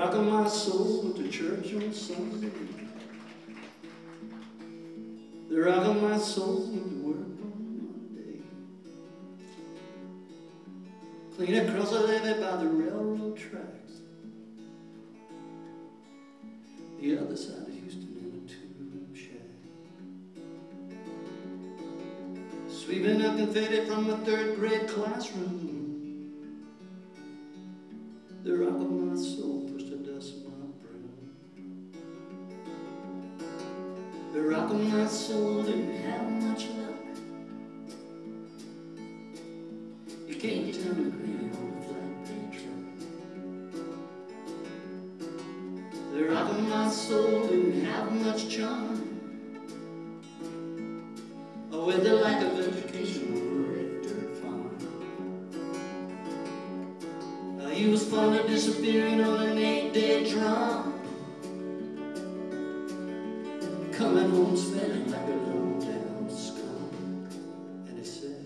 rocking my soul to church on Sunday. They're rocking my soul to work on Monday. Clean across the levee by the railroad tracks, the other side of Houston in a two-room shack. Sweeping up confetti from a third-grade classroom. The rock of my soul pushed to dust my broom. The rock of my soul didn't have much luck. You can't tell me green on a flatbed truck. The rock of my soul didn't have much charm. With the lack of education on a red dirt farm. He was fond of disappearing on an 8-day drum, coming home smelling like a low-down scum. And he said,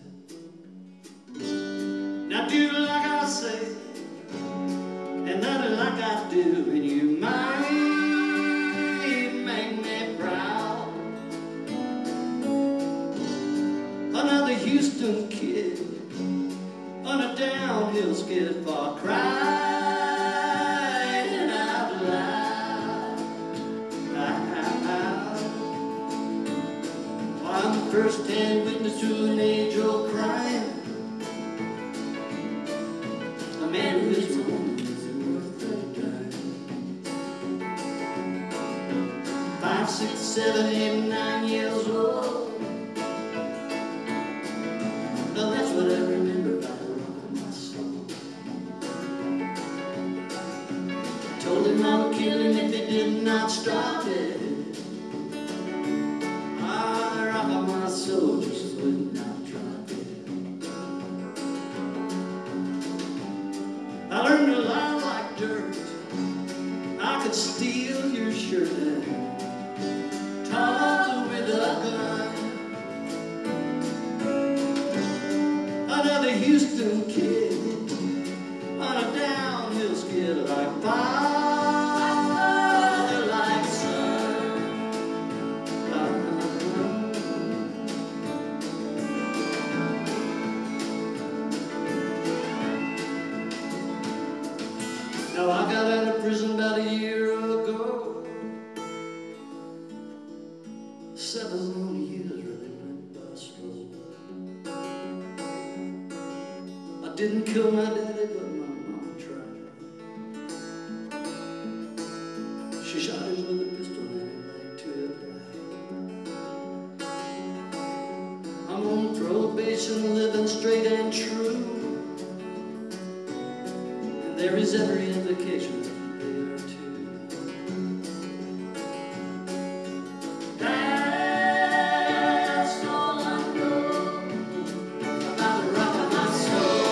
now do like I say, and not like I do, and you might make me proud. Another Houston kid on a downhill skid for crying out loud. I'm the first-hand witness to an age-old crime. A man who is wrong isn't worth a dime. 5, 6, 7, 8, 9 years old. Now that's what I remember about the rock of my soul. Told him I would kill him if he did not stop it. Ah, the rock of my soul just would not drop it. I learned to lie like dirt. I could steal your shirt and talk with a gun. Another Houston kid on a downhill skid like father, like son. Now I got out of prison about a year ago. 7 long years really went by slow. I didn't kill my daddy, but my mama tried. She shot him with a pistol and he lay to die. I'm on probation, living straight and true, and there is every indication that they are too. That's all I know about the rock of my soul.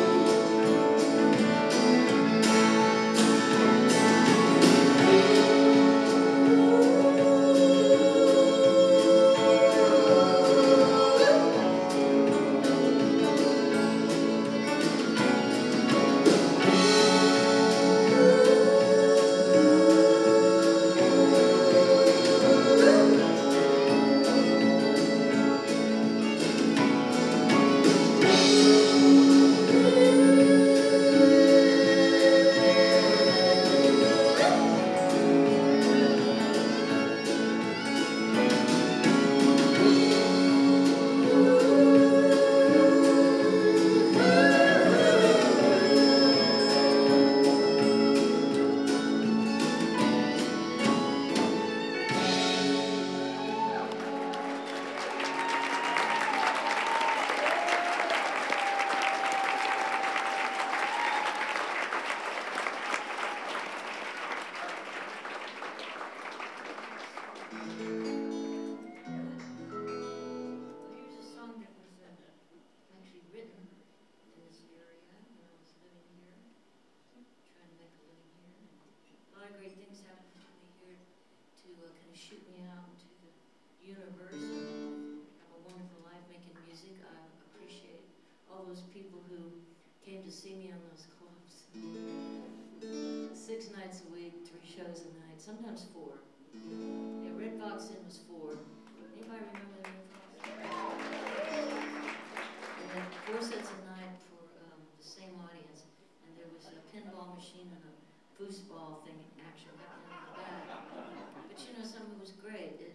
Shoot me out into the universe and have a wonderful life making music. I appreciate all those people who came to see me on those clubs 6 nights a week. shows a night, sometimes 4. Yeah, Red Fox Inn was 4. Anybody remember the Red Fox? And then 4 sets a night for the same audience, and there was a pinball machine and a foosball thing action happening in the back. But you know, something was great.